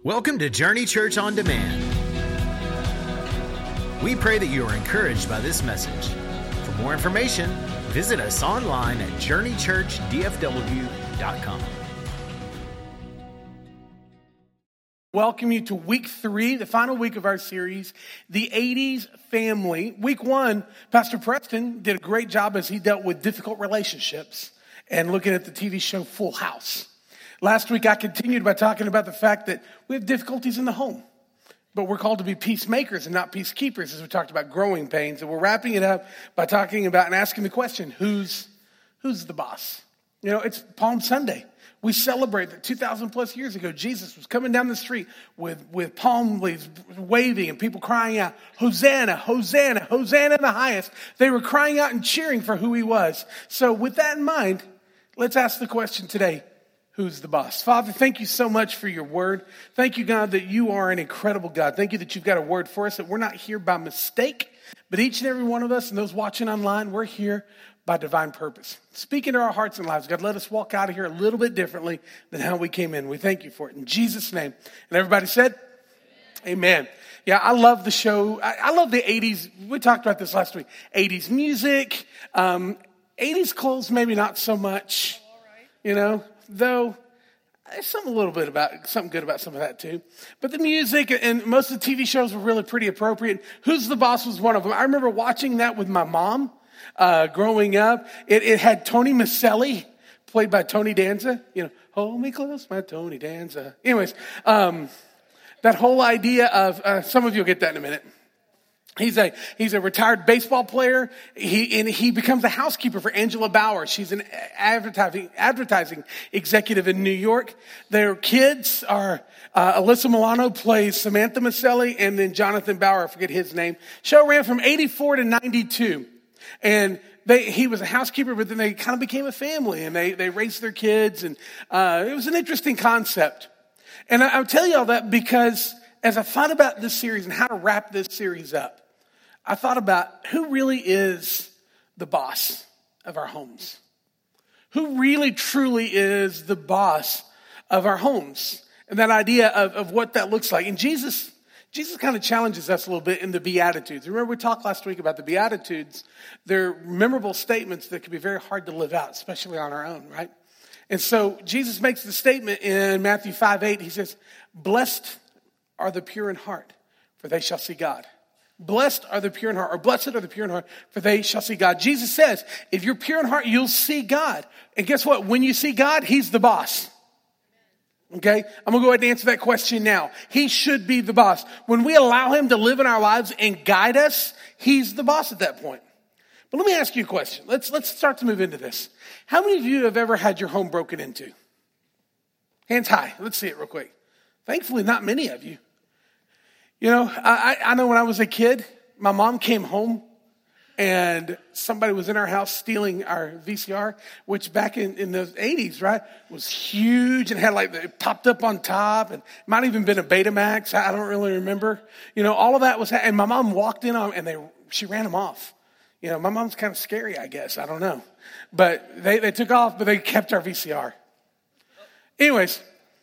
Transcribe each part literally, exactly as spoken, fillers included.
Welcome to Journey Church On Demand. We pray that you are encouraged by this message. For more information, visit us online at journey church d f w dot com. Welcome you to week three, the final week of our series, The eighties Family. Week one, Pastor Preston did a great job as he dealt with difficult relationships and looking at the T V show Full House. Last week, I continued by talking about the fact that we have difficulties in the home, but we're called to be peacemakers and not peacekeepers, as we talked about growing pains. And we're wrapping it up by talking about and asking the question, who's, who's the boss? You know, it's Palm Sunday. We celebrate that two thousand plus years ago, Jesus was coming down the street with, with palm leaves waving and people crying out, Hosanna, Hosanna, Hosanna in the highest. They were crying out and cheering for who he was. So with that in mind, let's ask the question today, who's the boss? Father, thank you so much for your word. Thank you, God, that you are an incredible God. Thank you that you've got a word for us, that we're not here by mistake, but each and every one of us and those watching online, we're here by divine purpose. Speak into our hearts and lives. God, let us walk out of here a little bit differently than how we came in. We thank you for it. In Jesus' name. And everybody said, Amen. Amen. Yeah, I love the show. I, I love the eighties. We talked about this last week. eighties music, um, eighties clothes, maybe not so much, you know. Though there's something a little bit about something good about some of that too. But the music and most of the T V shows were really pretty appropriate. Who's the Boss was one of them. I remember watching that with my mom uh, growing up. It, it had Tony Maselli, played by Tony Danza. You know, hold me close, my Tony Danza. Anyways, um, that whole idea of uh, some of you will get that in a minute. He's a he's a retired baseball player. He and he becomes a housekeeper for Angela Bauer. She's an advertising advertising executive in New York. Their kids are uh, Alyssa Milano plays Samantha Maselli, and then Jonathan Bauer, I forget his name. Show ran from eighty-four to ninety-two, and they he was a housekeeper, but then they kind of became a family, and they they raised their kids, and uh, it was an interesting concept. And I, I'll tell you all that because as I thought about this series and how to wrap this series up, I thought about who really is the boss of our homes. Who really, truly is the boss of our homes. And that idea of, of what that looks like. And Jesus, Jesus kind of challenges us a little bit in the Beatitudes. Remember we talked last week about the Beatitudes. They're memorable statements that can be very hard to live out, especially on our own, right? And so Jesus makes the statement in Matthew five eight. He says, blessed are the pure in heart, for they shall see God. Blessed are the pure in heart, or blessed are the pure in heart, for they shall see God. Jesus says, if you're pure in heart, you'll see God. And guess what? When you see God, he's the boss. Okay? I'm going to go ahead and answer that question now. He should be the boss. When we allow him to live in our lives and guide us, he's the boss at that point. But let me ask you a question. Let's, let's start to move into this. How many of you have ever had your home broken into? Hands high. Let's see it real quick. Thankfully, not many of you. You know, I, I know when I was a kid, my mom came home and somebody was in our house stealing our V C R, which back in, in the eighties, right, was huge and had like, it popped up on top and might even been a Betamax. I don't really remember. You know, all of that was, and my mom walked in on and they, she ran them off. You know, my mom's kind of scary, I guess. I don't know. But they, they took off, but they kept our V C R. Anyways,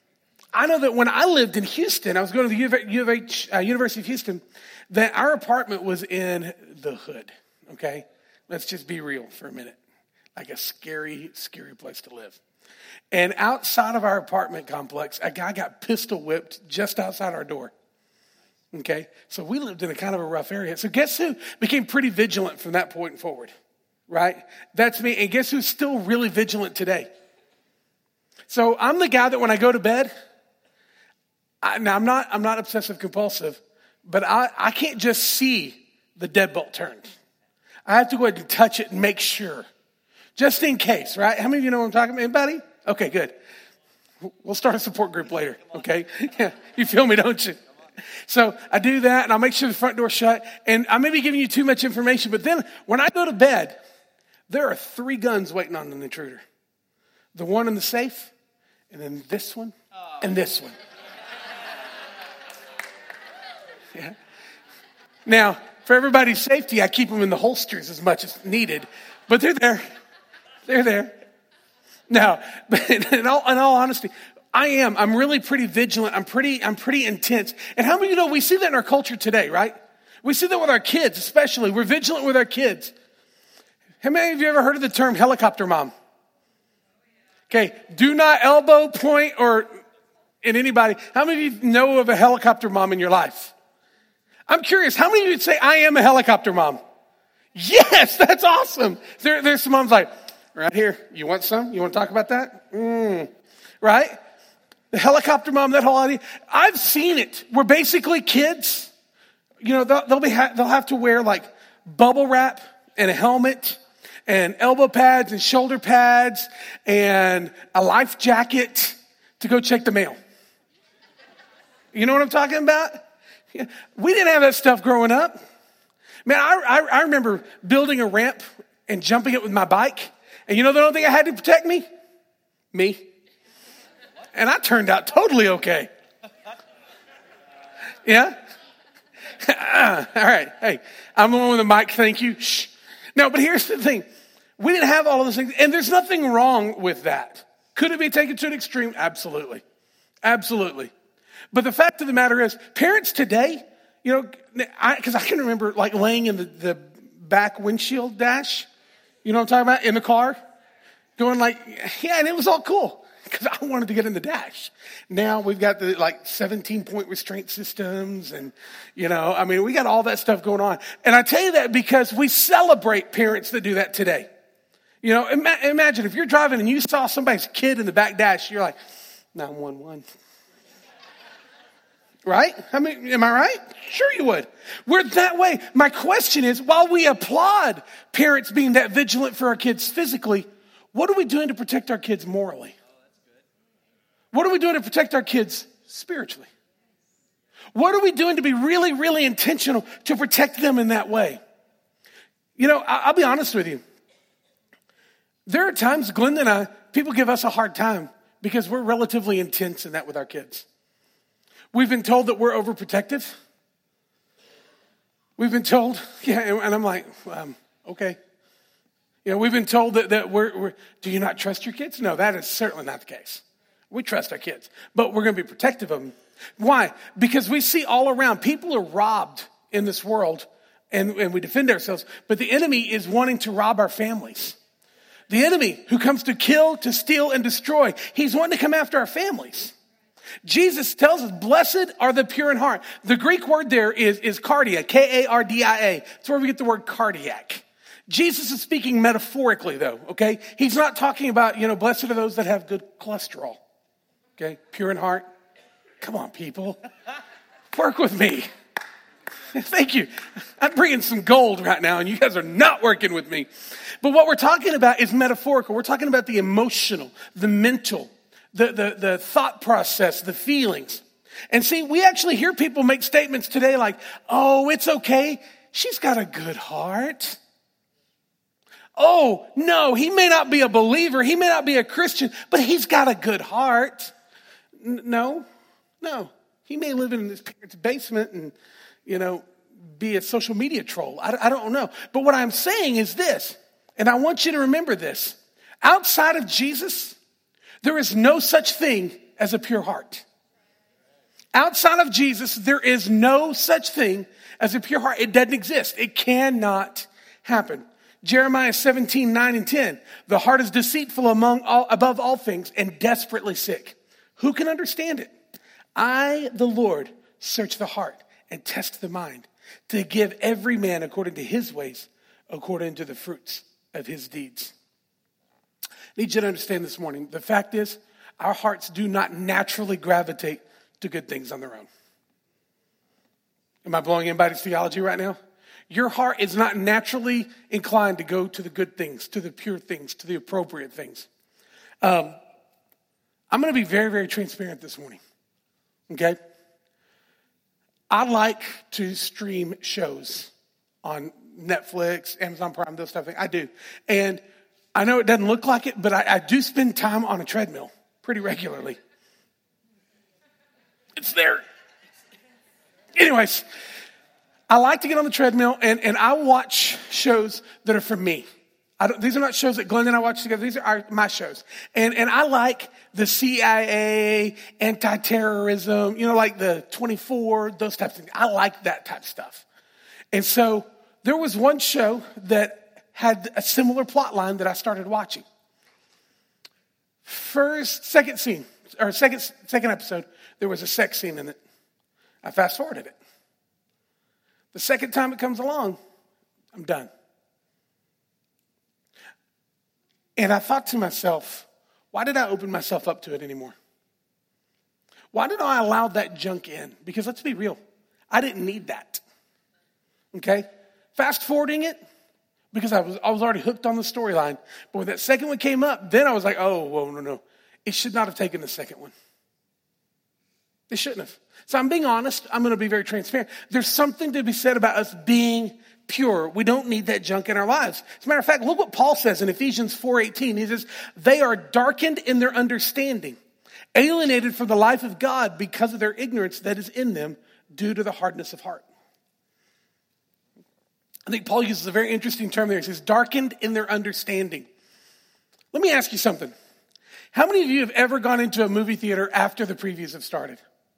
I know that when I lived in Houston, I was going to the U of H, U of H uh, University of Houston, that our apartment was in the hood, okay? Let's just be real for a minute. Like a scary, scary place to live. And outside of our apartment complex, a guy got pistol whipped just outside our door, okay? So we lived in a kind of a rough area. So guess who became pretty vigilant from that point forward, right? That's me. And guess who's still really vigilant today? So I'm the guy that when I go to bed, I, now, I'm not I'm not obsessive compulsive, but I, I can't just see the deadbolt turned. I have to go ahead and touch it and make sure. Just in case, right? How many of you know what I'm talking about? Anybody? Okay, good. We'll start a support group later, okay? Yeah, you feel me, don't you? So I do that, and I'll make sure the front door's shut. And I may be giving you too much information, but then when I go to bed, there are three guns waiting on an intruder. The one in the safe, and then this one, and this one. Yeah. Now, for everybody's safety, I keep them in the holsters as much as needed, but they're there. They're there. Now, but in all, in all honesty, I am. I'm really pretty vigilant. I'm pretty, I'm pretty intense. And how many of you know we see that in our culture today, right? We see that with our kids, especially. We're vigilant with our kids. How many of you ever heard of the term helicopter mom? Okay, do not elbow, point, or in anybody. How many of you know of a helicopter mom in your life? I'm curious, how many of you would say, I am a helicopter mom? Yes, that's awesome. There, there's some moms like, right here, you want some? You want to talk about that? Mm, right? The helicopter mom, that whole idea. I've seen it where basically kids, you know, they'll, they'll be ha- they'll have to wear like bubble wrap and a helmet and elbow pads and shoulder pads and a life jacket to go check the mail. You know what I'm talking about? We didn't have that stuff growing up. Man, I, I, I remember building a ramp and jumping it with my bike. And you know the only thing I had to protect me? Me. And I turned out totally okay. Yeah? All right. Hey, I'm the one with the mic. Thank you. Shh. No, but here's the thing. We didn't have all of those things. And there's nothing wrong with that. Could it be taken to an extreme? Absolutely. Absolutely. But the fact of the matter is, parents today, you know, because I, I can remember like laying in the, the back windshield dash, you know what I'm talking about, in the car, going like, yeah, and it was all cool because I wanted to get in the dash. Now we've got the like seventeen point restraint systems and, you know, I mean, we got all that stuff going on. And I tell you that because we celebrate parents that do that today. You know, ima- imagine if you're driving and you saw somebody's kid in the back dash, you're like, nine one one. Right? I mean, am I right? Sure you would. We're that way. My question is, while we applaud parents being that vigilant for our kids physically, what are we doing to protect our kids morally? What are we doing to protect our kids spiritually? What are we doing to be really, really intentional to protect them in that way? You know, I'll be honest with you. There are times, Glenda and I, people give us a hard time because we're relatively intense in that with our kids. We've been told that we're overprotective. We've been told, yeah, and I'm like, um, okay. You know, we've been told that, that we're, we're, do you not trust your kids? No, that is certainly not the case. We trust our kids, but we're going to be protective of them. Why? Because we see all around, people are robbed in this world, and, and we defend ourselves, but the enemy is wanting to rob our families. The enemy who comes to kill, to steal, and destroy, he's wanting to come after our families. Jesus tells us, blessed are the pure in heart. The Greek word there is, is cardia, K A R D I A. That's where we get the word cardiac. Jesus is speaking metaphorically though, okay? He's not talking about, you know, blessed are those that have good cholesterol, okay? Pure in heart. Come on, people. Work with me. Thank you. I'm bringing some gold right now and you guys are not working with me. But what we're talking about is metaphorical. We're talking about the emotional, the mental, The, the, the thought process, the feelings. And see, we actually hear people make statements today like, oh, it's okay. She's got a good heart. Oh, no, he may not be a believer. He may not be a Christian, but he's got a good heart. N- no, no. He may live in his parents' basement and, you know, be a social media troll. I, I don't know. But what I'm saying is this, and I want you to remember this. Outside of Jesus, there is no such thing as a pure heart. Outside of Jesus, there is no such thing as a pure heart. It doesn't exist. It cannot happen. Jeremiah seventeen, nine and ten. The heart is deceitful among all, above all things and desperately sick. Who can understand it? I, the Lord, search the heart and test the mind to give every man according to his ways, according to the fruits of his deeds. I need you to understand this morning. The fact is, our hearts do not naturally gravitate to good things on their own. Am I blowing anybody's theology right now? Your heart is not naturally inclined to go to the good things, to the pure things, to the appropriate things. Um, I'm going to be very, very transparent this morning. Okay? I like to stream shows on Netflix, Amazon Prime, those stuff. I do. And I know it doesn't look like it, but I, I do spend time on a treadmill pretty regularly. It's there. Anyways, I like to get on the treadmill and, and I watch shows that are for me. I don't, these are not shows that Glenn and I watch together. These are our, my shows. And and I like the C I A, anti-terrorism, you know, like the twenty-four, those types of things. I like that type of stuff. And so there was one show that had a similar plot line that I started watching. First, second scene, or second second episode, there was a sex scene in it. I fast forwarded it. The second time it comes along, I'm done. And I thought to myself, why did I open myself up to it anymore? Why did I allow that junk in? Because let's be real, I didn't need that. Okay? Fast forwarding it, because I was I was already hooked on the storyline. But when that second one came up, then I was like, oh, whoa, no, no. It should not have taken the second one. It shouldn't have. So I'm being honest. I'm going to be very transparent. There's something to be said about us being pure. We don't need that junk in our lives. As a matter of fact, look what Paul says in Ephesians four eighteen. He says, they are darkened in their understanding, alienated from the life of God because of their ignorance that is in them due to the hardness of heart. I think Paul uses a very interesting term there. He says, darkened in their understanding. Let me ask you something. How many of you have ever gone into a movie theater after the previews have started?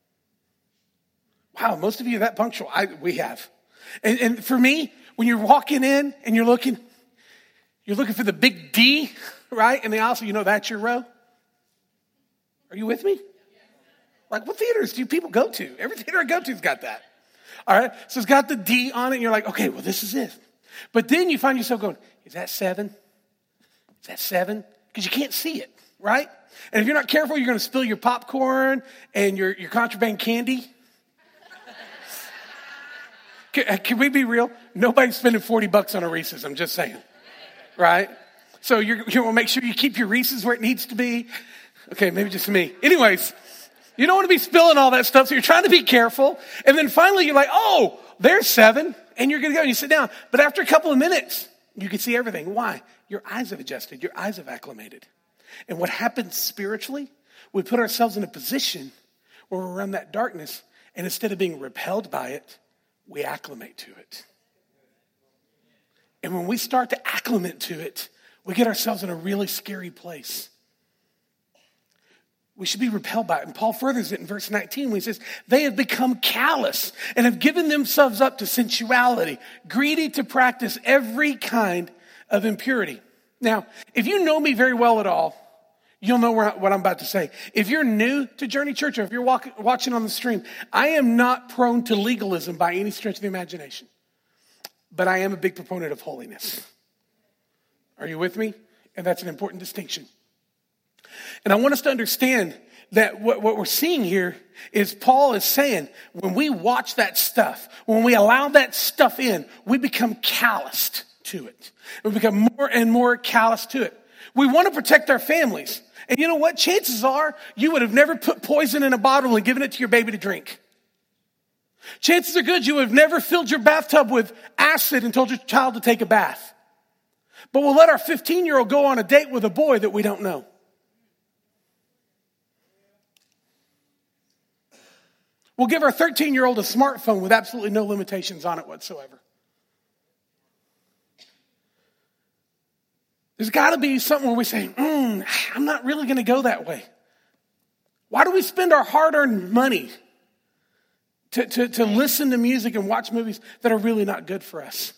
Wow, most of you are that punctual. I, we have. And, and for me, when you're walking in and you're looking, you're looking for the big D, right? And they also, you know, that's your row. Are you with me? Like, what theaters do people go to? Every theater I go to's got that. All right, so it's got the D on it, and you're like, okay, well, this is it. But then you find yourself going, is that seven? Is that seven? Because you can't see it, right? And if you're not careful, you're going to spill your popcorn and your, your contraband candy. can, can we be real? Nobody's spending forty bucks on a Reese's, I'm just saying, right? So you're, you want to make sure you keep your Reese's where it needs to be. Okay, maybe just me. Anyways. You don't want to be spilling all that stuff, so you're trying to be careful. And then finally you're like, oh, there's seven. And you're going to go and you sit down. But after a couple of minutes, you can see everything. Why? Your eyes have adjusted. Your eyes have acclimated. And what happens spiritually, we put ourselves in a position where we're around that darkness. And instead of being repelled by it, we acclimate to it. And when we start to acclimate to it, we get ourselves in a really scary place. We should be repelled by it. And Paul furthers it in verse nineteen when he says, they have become callous and have given themselves up to sensuality, greedy to practice every kind of impurity. Now, if you know me very well at all, you'll know what I'm about to say. If you're new to Journey Church or if you're walk, watching on the stream, I am not prone to legalism by any stretch of the imagination. But I am a big proponent of holiness. Are you with me? And that's an important distinction. And I want us to understand that what, what we're seeing here is Paul is saying, when we watch that stuff, when we allow that stuff in, we become calloused to it. We become more and more calloused to it. We want to protect our families. And you know what? Chances are you would have never put poison in a bottle and given it to your baby to drink. Chances are good you would have never filled your bathtub with acid and told your child to take a bath. But we'll let our fifteen-year-old go on a date with a boy that we don't know. We'll give our thirteen-year-old a smartphone with absolutely no limitations on it whatsoever. There's got to be something where we say, mm, I'm not really going to go that way. Why do we spend our hard-earned money to, to, to listen to music and watch movies that are really not good for us?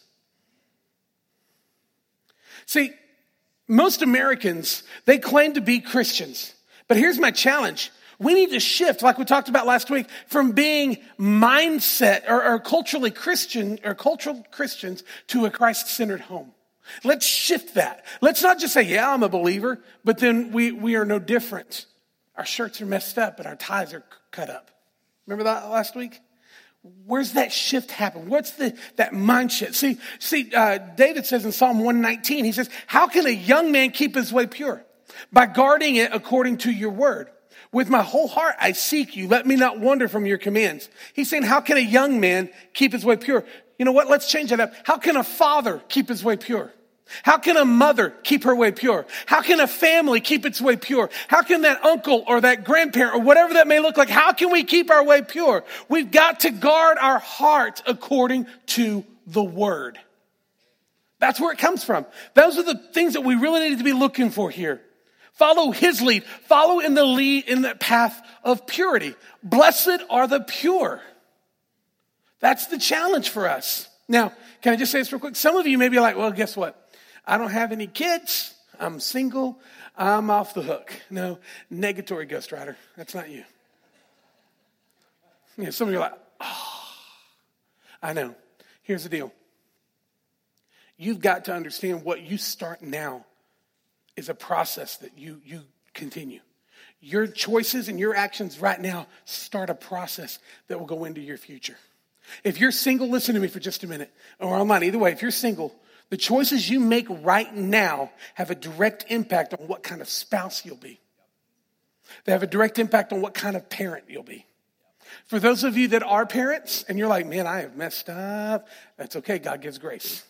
See, most Americans, they claim to be Christians. But here's my challenge. We need to shift, like we talked about last week, from being mindset or, or culturally Christian or cultural Christians to a Christ-centered home. Let's shift that. Let's not just say, yeah, I'm a believer, but then we, we are no different. Our shirts are messed up and our ties are cut up. Remember that last week? Where's that shift happen? What's the that mind shift? See, see, uh, David says in Psalm one nineteen, he says, how can a young man keep his way pure? By guarding it according to your word. With my whole heart, I seek you. Let me not wander from your commands. He's saying, how can a young man keep his way pure? You know what? Let's change that up. How can a father keep his way pure? How can a mother keep her way pure? How can a family keep its way pure? How can that uncle or that grandparent or whatever that may look like, how can we keep our way pure? We've got to guard our heart according to the word. That's where it comes from. Those are the things that we really need to be looking for here. Follow his lead. Follow in the lead, in the path of purity. Blessed are the pure. That's the challenge for us. Now, can I just say this real quick? Some of you may be like, well, guess what? I don't have any kids. I'm single. I'm off the hook. No, negatory Ghost Rider. That's not you. You know, some of you are like, oh, I know. Here's the deal. You've got to understand what you start now is a process that you, you continue. Your choices and your actions right now start a process that will go into your future. If you're single, listen to me for just a minute, or online. Either way, if you're single, the choices you make right now have a direct impact on what kind of spouse you'll be. They have a direct impact on what kind of parent you'll be. For those of you that are parents, and you're like, man, I have messed up, that's okay, God gives grace.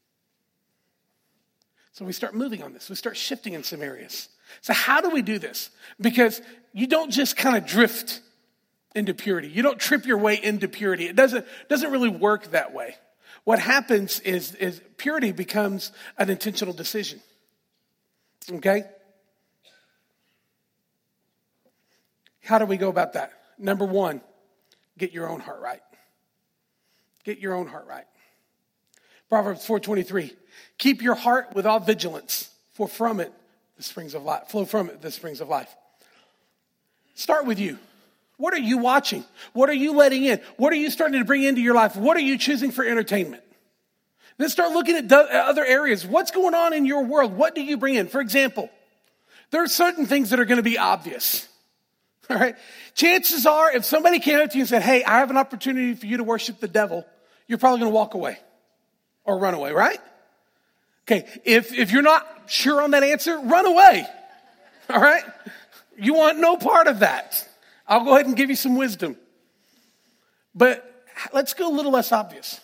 So we start moving on this. We start shifting in some areas. So how do we do this? Because you don't just kind of drift into purity. You don't trip your way into purity. It doesn't, doesn't really work that way. What happens is, is purity becomes an intentional decision. Okay? How do we go about that? Number one, get your own heart right. Get your own heart right. Proverbs four twenty-three. Keep your heart with all vigilance, for from it the springs of life flow from it the springs of life. Start with you. What are you watching? What are you letting in? What are you starting to bring into your life? What are you choosing for entertainment? Then start looking at other areas. What's going on in your world? What do you bring in? For example, there are certain things that are going to be obvious. All right. Chances are, if somebody came up to you and said, hey, I have an opportunity for you to worship the devil, you're probably going to walk away or run away, right? Okay. If, if you're not sure on that answer, run away. All right. You want no part of that. I'll go ahead and give you some wisdom. But let's go a little less obvious.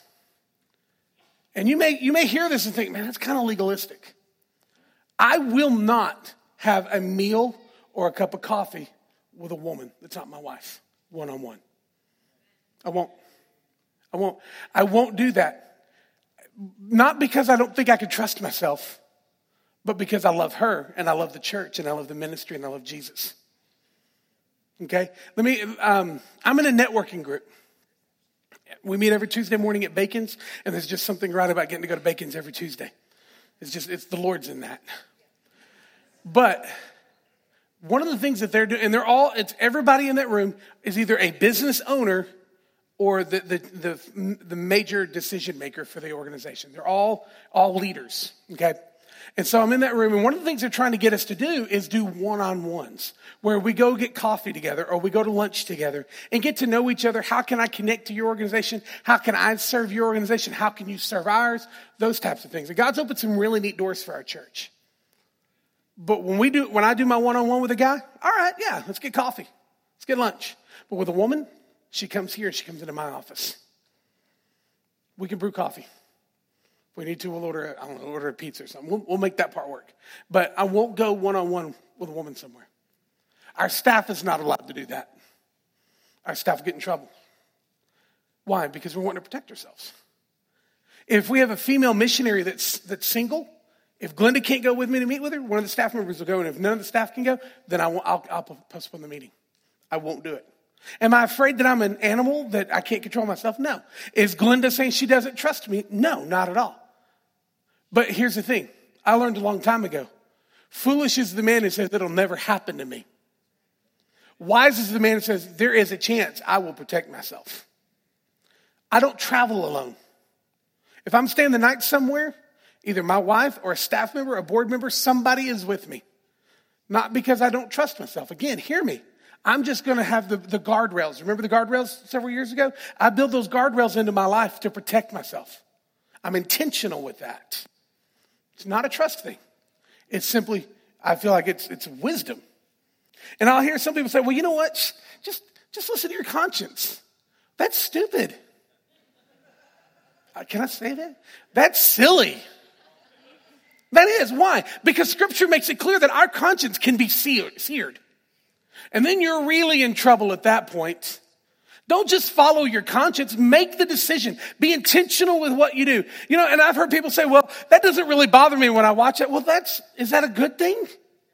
And you may, you may hear this and think, man, that's kind of legalistic. I will not have a meal or a cup of coffee with a woman that's not my wife, one-on-one. I won't. I won't. I won't do that. Not because I don't think I could trust myself, but because I love her and I love the church and I love the ministry and I love Jesus. Okay? Let me, um, I'm in a networking group. We meet every Tuesday morning at Bacon's, and there's just something right about getting to go to Bacon's every Tuesday. It's just, it's the Lord's in that. But one of the things that they're doing, and they're all, it's everybody in that room is either a business owner or the, the, the, the major decision maker for the organization. They're all, all leaders, okay? And so I'm in that room, and one of the things they're trying to get us to do is do one-on-ones, where we go get coffee together or we go to lunch together and get to know each other. How can I connect to your organization? How can I serve your organization? How can you serve ours? Those types of things. And God's opened some really neat doors for our church. But when we do, when I do my one-on-one with a guy, all right, yeah, let's get coffee. Let's get lunch. But with a woman, she comes here and she comes into my office. We can brew coffee. If we need to, we'll order, I don't know, order a pizza or something. We'll, we'll make that part work. But I won't go one-on-one with a woman somewhere. Our staff is not allowed to do that. Our staff get in trouble. Why? Because we're wanting to protect ourselves. If we have a female missionary that's that's single, if Glenda can't go with me to meet with her, one of the staff members will go. And if none of the staff can go, then I won't, I'll, I'll postpone the meeting. I won't do it. Am I afraid that I'm an animal that I can't control myself? No. Is Glenda saying she doesn't trust me? No, not at all. But here's the thing. I learned a long time ago. Foolish is the man who says it'll never happen to me. Wise is the man who says there is a chance I will protect myself. I don't travel alone. If I'm staying the night somewhere, either my wife or a staff member, a board member, somebody is with me. Not because I don't trust myself. Again, hear me. I'm just going to have the, the guardrails. Remember the guardrails several years ago? I built those guardrails into my life to protect myself. I'm intentional with that. It's not a trust thing. It's simply, I feel like it's it's wisdom. And I'll hear some people say, well, you know what? Just, just listen to your conscience. That's stupid. Uh, can I say that? That's silly. That is. Why? Because Scripture makes it clear that our conscience can be seared. seared. And then you're really in trouble at that point. Don't just follow your conscience. Make the decision. Be intentional with what you do. You know, and I've heard people say, well, that doesn't really bother me when I watch it. Well, that's, is that a good thing?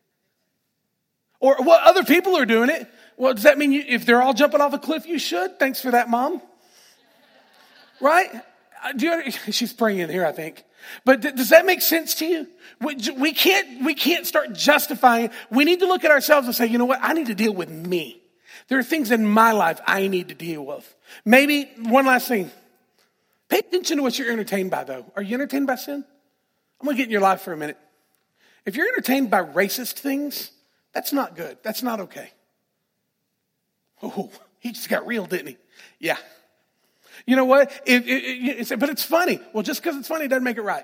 Or well, other people are doing it. Well, does that mean you, if they're all jumping off a cliff, you should? Thanks for that, Mom. Right? Do you, she's praying here, I think. But th- does that make sense to you? We, we can't, we can't start justifying. We need to look at ourselves and say, you know what? I need to deal with me. There are things in my life I need to deal with. Maybe one last thing. Pay attention to what you're entertained by, though. Are you entertained by sin? I'm going to get in your life for a minute. If you're entertained by racist things, that's not good. That's not okay. Oh, he just got real, didn't he? Yeah. You know what? It, it, it, it, but it's funny. Well, just because it's funny doesn't make it right.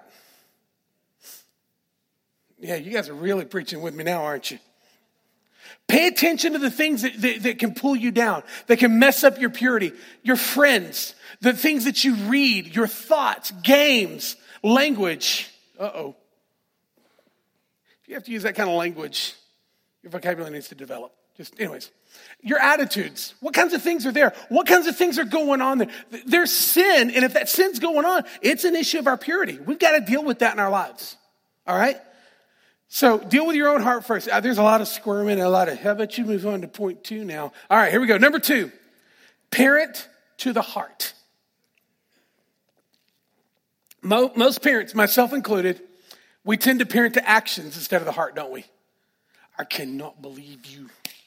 Yeah, you guys are really preaching with me now, aren't you? Pay attention to the things that, that, that can pull you down, that can mess up your purity, your friends, the things that you read, your thoughts, games, language. Uh-oh. If you have to use that kind of language, your vocabulary needs to develop. Just, anyways, your attitudes. What kinds of things are there? What kinds of things are going on there? There's sin, and if that sin's going on, it's an issue of our purity. We've got to deal with that in our lives. All right? So deal with your own heart first. Uh, there's a lot of squirming and a lot of, how about you move on to point two now? All right, here we go. Number two, parent to the heart. Mo- most parents, myself included, we tend to parent to actions instead of the heart, don't we? I cannot believe you.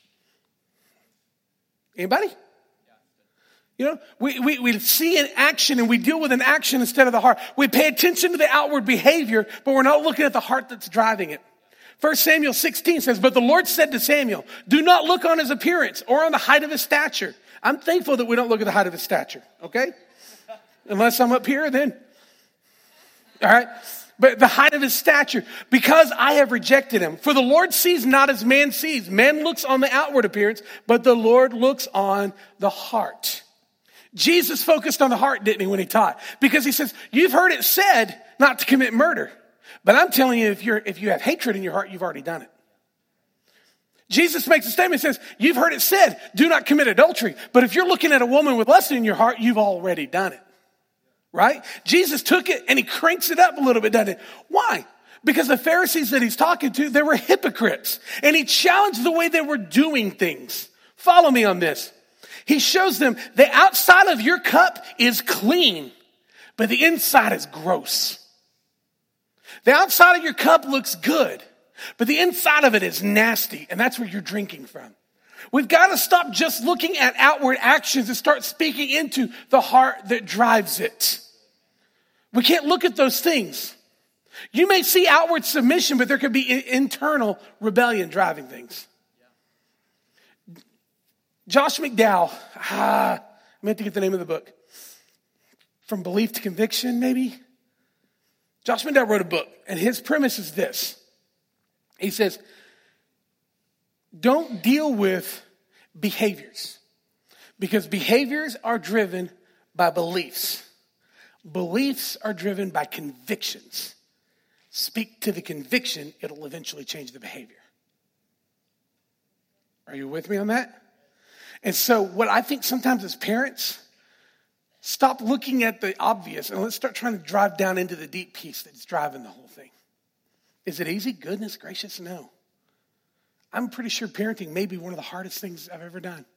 Anybody? You know, we, we, we see an action and we deal with an action instead of the heart. We pay attention to the outward behavior, but we're not looking at the heart that's driving it. First Samuel sixteen says, but the Lord said to Samuel, do not look on his appearance or on the height of his stature. I'm thankful that we don't look at the height of his stature, okay? Unless I'm up here, then. All right? But the height of his stature, because I have rejected him. For the Lord sees not as man sees. Man looks on the outward appearance, but the Lord looks on the heart. Jesus focused on the heart, didn't he, when he taught? Because he says, you've heard it said not to commit murder. But I'm telling you, if you're if you have hatred in your heart, you've already done it. Jesus makes a statement, says, you've heard it said, do not commit adultery. But if you're looking at a woman with lust in your heart, you've already done it. Right? Jesus took it and he cranks it up a little bit, doesn't it? Why? Because the Pharisees that he's talking to, they were hypocrites. And he challenged the way they were doing things. Follow me on this. He shows them the outside of your cup is clean, but the inside is gross. The outside of your cup looks good, but the inside of it is nasty, and that's where you're drinking from. We've got to stop just looking at outward actions and start speaking into the heart that drives it. We can't look at those things. You may see outward submission, but there could be internal rebellion driving things. Josh McDowell, ah, I meant to get the name of the book. From Belief to Conviction, maybe? Josh McDowell wrote a book, and his premise is this. He says, don't deal with behaviors, because behaviors are driven by beliefs. Beliefs are driven by convictions. Speak to the conviction, it'll eventually change the behavior. Are you with me on that? And so what I think sometimes as parents, stop looking at the obvious and let's start trying to drive down into the deep piece that's driving the whole thing. Is it easy? Goodness gracious, no. I'm pretty sure parenting may be one of the hardest things I've ever done.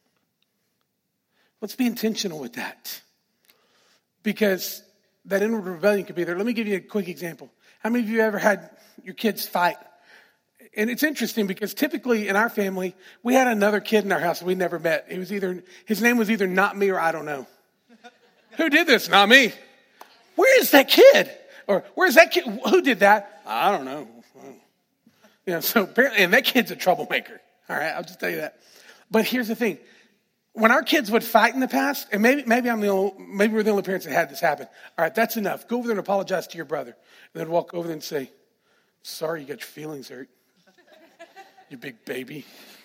Let's be intentional with that. Because that inward rebellion could be there. Let me give you a quick example. How many of you ever had your kids fight? And it's interesting because typically in our family, we had another kid in our house that we never met. It was either, his name was either not me or I don't know. Who did this? Not me. Where is that kid? Or where's that kid? Who did that? I don't know. You know, so apparently, and that kid's a troublemaker. All right, I'll just tell you that. But here's the thing. When our kids would fight in the past, and maybe maybe I'm the only, maybe we're the only parents that had this happen. All right, that's enough. Go over there and apologize to your brother. And then walk over there and say, sorry you got your feelings hurt. You big baby.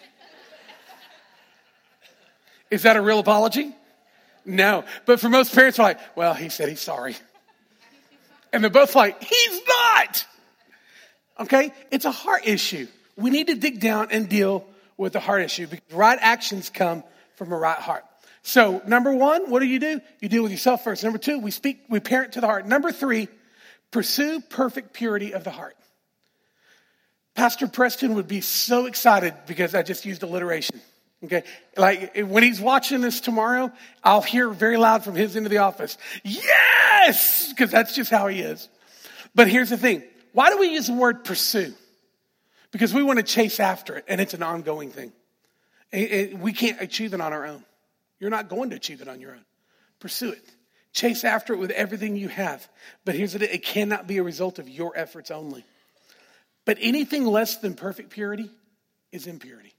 Is that a real apology? No. But for most parents, are like, well, he said he's sorry. And they're both like, he's not. Okay? It's a heart issue. We need to dig down and deal with the heart issue because right actions come from a right heart. So number one, what do you do? You deal with yourself first. Number two, we speak, we parent to the heart. Number three, pursue perfect purity of the heart. Pastor Preston would be so excited because I just used alliteration. Okay, like when he's watching this tomorrow, I'll hear very loud from his end of the office, yes, because that's just how he is. But here's the thing. Why do we use the word pursue? Because we want to chase after it, and it's an ongoing thing. It, it, we can't achieve it on our own. You're not going to achieve it on your own. Pursue it. Chase after it with everything you have. But here's the thing. It cannot be a result of your efforts only. But anything less than perfect purity is impurity.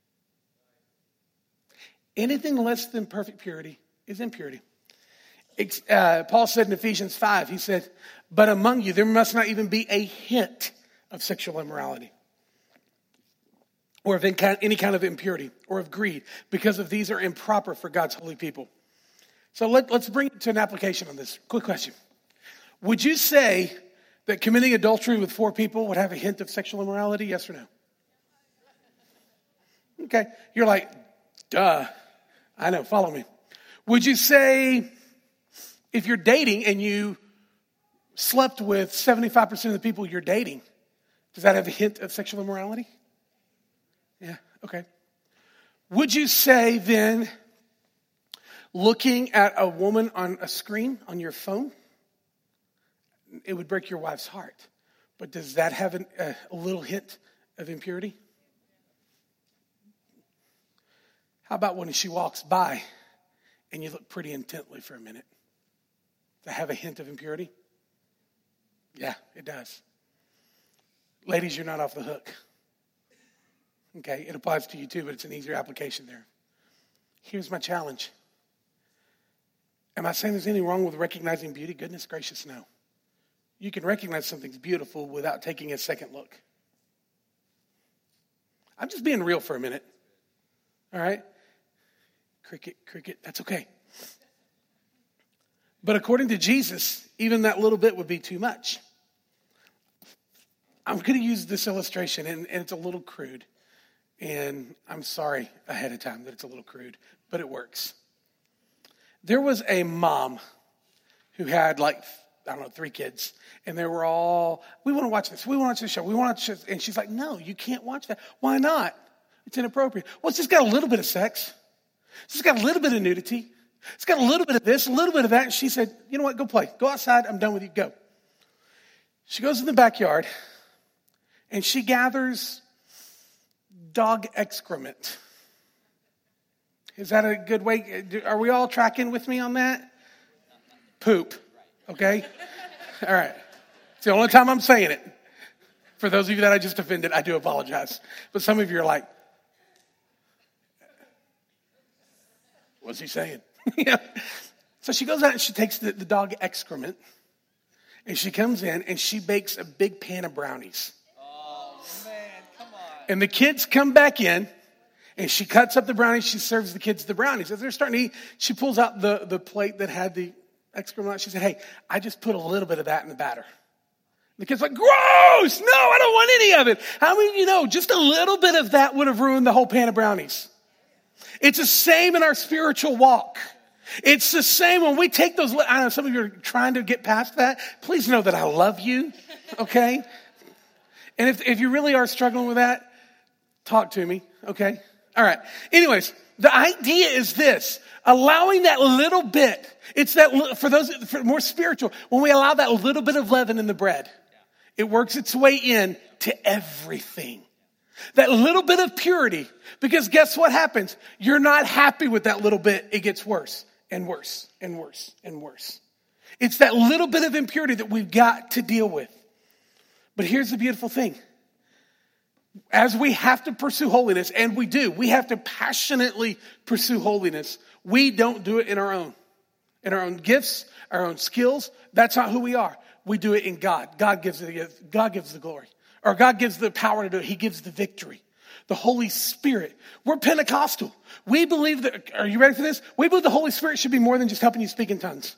Anything less than perfect purity is impurity. Uh, Paul said in Ephesians five, he said, but among you there must not even be a hint of sexual immorality or of any kind of impurity or of greed, because of these are improper for God's holy people. So let, let's bring it to an application on this. Quick question. Would you say that committing adultery with four people would have a hint of sexual immorality? Yes or no? Okay. You're like, duh. I know, follow me. Would you say if you're dating and you slept with seventy-five percent of the people you're dating, does that have a hint of sexual immorality? Yeah, okay. Would you say then looking at a woman on a screen on your phone, it would break your wife's heart, but does that have an, a, a little hint of impurity? How about when she walks by and you look pretty intently for a minute? Does that have a hint of impurity? Yeah, it does. Ladies, you're not off the hook. Okay, it applies to you too, but it's an easier application there. Here's my challenge. Am I saying there's anything wrong with recognizing beauty? Goodness gracious, no. You can recognize something's beautiful without taking a second look. I'm just being real for a minute. All right? Cricket, cricket, that's okay. But according to Jesus, even that little bit would be too much. I'm going to use this illustration, and, and it's a little crude. And I'm sorry ahead of time that it's a little crude, but it works. There was a mom who had like, I don't know, three kids. And they were all, we want to watch this. We want to watch this show. We want to watch this. And she's like, no, you can't watch that. Why not? It's inappropriate. Well, it's just got a little bit of sex. It's just got a little bit of nudity. It's got a little bit of this, a little bit of that. And she said, you know what? Go play. Go outside. I'm done with you. Go. She goes in the backyard and she gathers dog excrement. Is that a good way? Are we all tracking with me on that? Poop. Okay? All right. It's the only time I'm saying it. For those of you that I just offended, I do apologize. But some of you are like, what's he saying? Yeah. So she goes out and she takes the, the dog excrement and she comes in and she bakes a big pan of brownies. Oh, man, come on. And the kids come back in and she cuts up the brownies. She serves the kids the brownies. As they're starting to eat, she pulls out the, the plate that had the excrement on it. She said, hey, I just put a little bit of that in the batter. The kid's like, gross! No, I don't want any of it. How many of you know just a little bit of that would have ruined the whole pan of brownies? It's the same in our spiritual walk. It's the same when we take those, I know some of you are trying to get past that. Please know that I love you, okay? And if, if you really are struggling with that, talk to me, okay? All right. Anyways, the idea is this. Allowing that little bit, it's that, for those for more spiritual, when we allow that little bit of leaven in the bread, it works its way in to everything. That little bit of purity, because guess what happens? You're not happy with that little bit. It gets worse and worse and worse and worse. It's that little bit of impurity that we've got to deal with. But here's the beautiful thing. As we have to pursue holiness, and we do, we have to passionately pursue holiness. We don't do it in our own, in our own gifts, our own skills. That's not who we are. We do it in God. God gives the, God gives the glory. Or God gives the power to do it. He gives the victory. The Holy Spirit. We're Pentecostal. We believe that, are you ready for this? We believe the Holy Spirit should be more than just helping you speak in tongues.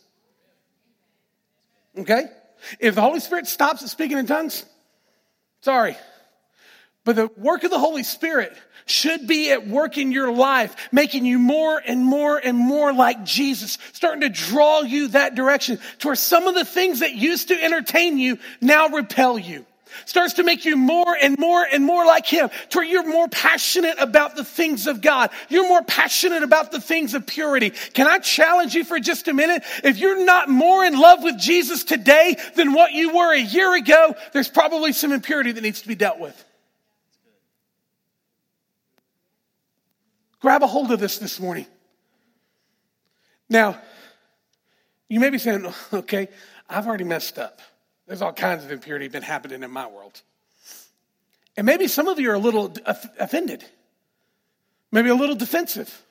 Okay? If the Holy Spirit stops at speaking in tongues, sorry. But the work of the Holy Spirit should be at work in your life, making you more and more and more like Jesus, starting to draw you that direction to where some of the things that used to entertain you now repel you. Starts to make you more and more and more like him, to where you're more passionate about the things of God. You're more passionate about the things of purity. Can I challenge you for just a minute? If you're not more in love with Jesus today than what you were a year ago, there's probably some impurity that needs to be dealt with. Grab a hold of this this morning. Now, you may be saying, okay, I've already messed up. There's all kinds of impurity been happening in my world. And maybe some of you are a little offended. Maybe a little defensive.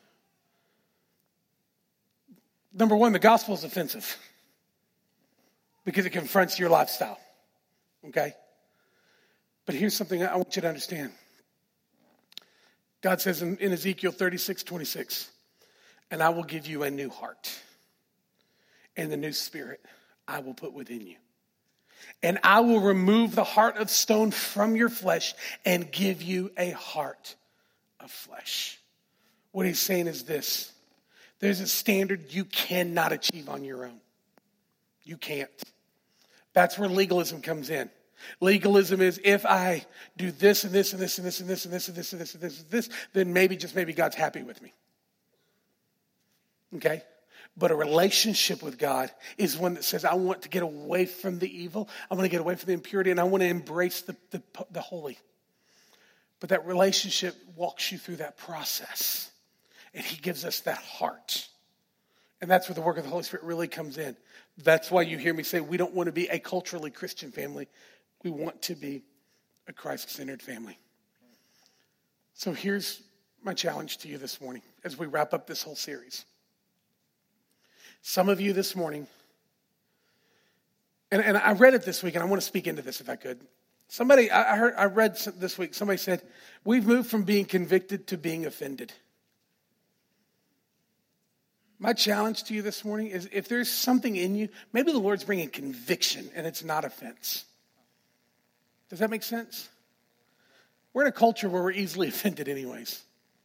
Number one, the gospel is offensive. Because it confronts your lifestyle. Okay? But here's something I want you to understand. God says in, in Ezekiel thirty-six twenty-six, and I will give you a new heart, and the new spirit I will put within you. And I will remove the heart of stone from your flesh and give you a heart of flesh. What he's saying is this. There's a standard you cannot achieve on your own. You can't. That's where legalism comes in. Legalism is if I do this and this and this and this and this and this and this and this and this and this, then maybe, just maybe God's happy with me. Okay? But a relationship with God is one that says, I want to get away from the evil. I want to get away from the impurity, and I want to embrace the, the, the holy. But that relationship walks you through that process. And he gives us that heart. And that's where the work of the Holy Spirit really comes in. That's why you hear me say we don't want to be a culturally Christian family. We want to be a Christ-centered family. So here's my challenge to you this morning as we wrap up this whole series. Some of you this morning, and, and I read it this week, and I want to speak into this if I could. Somebody, I heard, I read this week, somebody said, we've moved from being convicted to being offended. My challenge to you this morning is if there's something in you, maybe the Lord's bringing conviction and it's not offense. Does that make sense? We're in a culture where we're easily offended anyways.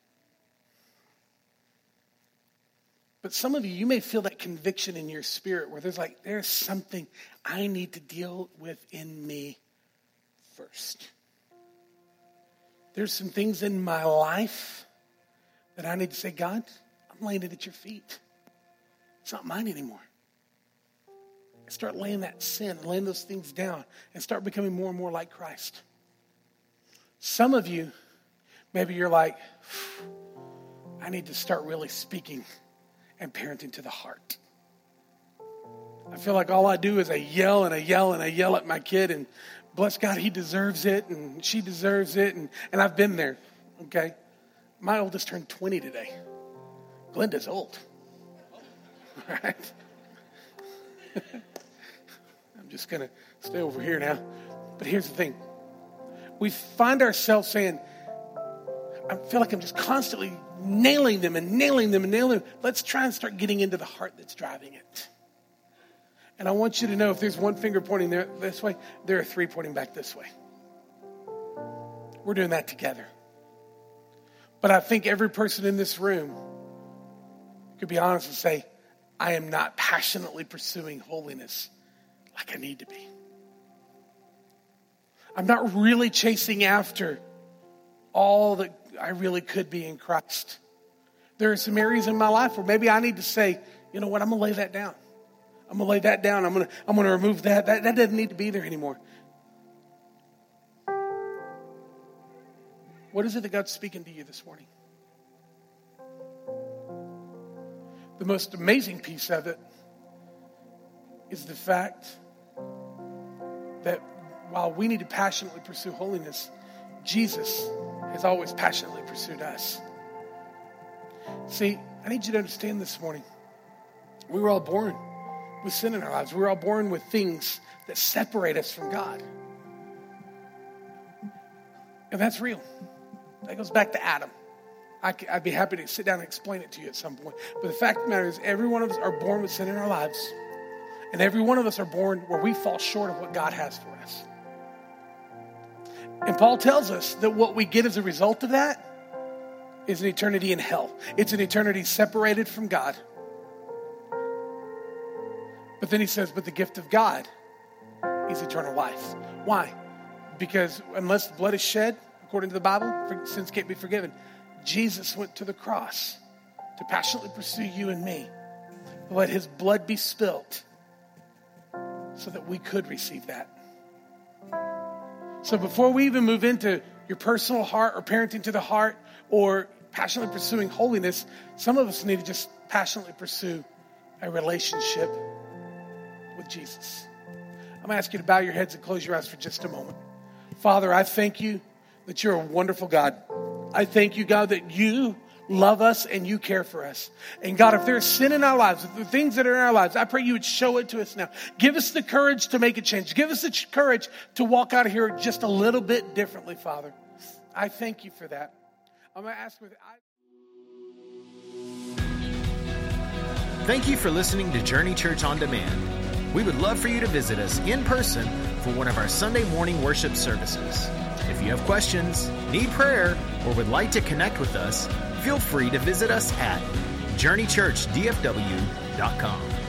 But some of you, you may feel that conviction in your spirit where there's like, there's something I need to deal with in me first. There's some things in my life that I need to say, God, I'm laying it at your feet. It's not mine anymore. And start laying that sin, laying those things down, and start becoming more and more like Christ. Some of you, maybe you're like, I need to start really speaking and parenting to the heart. I feel like all I do is I yell and I yell and I yell at my kid, and bless God, he deserves it and she deserves it, and, and I've been there, okay? My oldest turned twenty today. Glenda's old. All right? I'm just going to stay over here now. But here's the thing. We find ourselves saying, I feel like I'm just constantly nailing them and nailing them and nailing them. Let's try and start getting into the heart that's driving it. And I want you to know if there's one finger pointing there this way, there are three pointing back this way. We're doing that together. But I think every person in this room could be honest and say, I am not passionately pursuing holiness like I need to be. I'm not really chasing after all that I really could be in Christ. There are some areas in my life where maybe I need to say, you know what, I'm going to lay that down. I'm going to lay that down. I'm going to, I'm going to remove that. that. That doesn't need to be there anymore. What is it that God's speaking to you this morning? The most amazing piece of it is the fact that while we need to passionately pursue holiness, Jesus has always passionately pursued us. See, I need you to understand this morning, we were all born with sin in our lives. We were all born with things that separate us from God. And that's real. That goes back to Adam. I'd be happy to sit down and explain it to you at some point. But the fact of the matter is, every one of us are born with sin in our lives. And every one of us are born where we fall short of what God has for us. And Paul tells us that what we get as a result of that is an eternity in hell. It's an eternity separated from God. But then he says, but the gift of God is eternal life. Why? Because unless blood is shed, according to the Bible, sins can't be forgiven. Jesus went to the cross to passionately pursue you and me. Let his blood be spilt so that we could receive that. So before we even move into your personal heart or parenting to the heart or passionately pursuing holiness, some of us need to just passionately pursue a relationship with Jesus. I'm going to ask you to bow your heads and close your eyes for just a moment. Father, I thank you that you're a wonderful God. I thank you, God, that you love us and you care for us. And God, if there's sin in our lives, if the things that are in our lives, I pray you would show it to us now. Give us the courage to make a change. Give us the courage to walk out of here just a little bit differently, Father. I thank you for that. I'm going to ask with I- Thank you for listening to Journey Church On Demand. We would love for you to visit us in person for one of our Sunday morning worship services. If you have questions, need prayer, or would like to connect with us, feel free to visit us at journey church d f w dot com.